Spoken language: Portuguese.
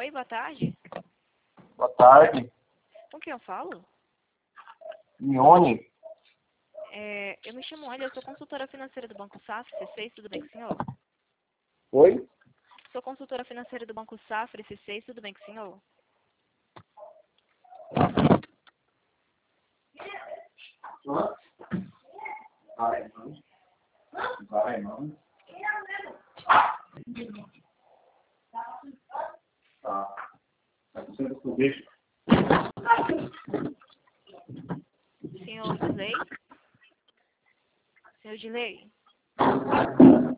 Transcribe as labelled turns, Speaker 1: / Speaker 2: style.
Speaker 1: Oi, boa tarde.
Speaker 2: Boa tarde.
Speaker 1: Com quem eu falo?
Speaker 2: Ione.
Speaker 1: Eu me chamo Olha, eu sou consultora financeira do Banco Safra, C6, tudo bem com o senhor?
Speaker 2: Oi?
Speaker 1: Sou consultora financeira do Banco Safra, C6, tudo bem com o senhor?
Speaker 2: Vai, mano. Tá. Tá com o seu beijo.
Speaker 1: Senhor Dilei? Senhor Dilei?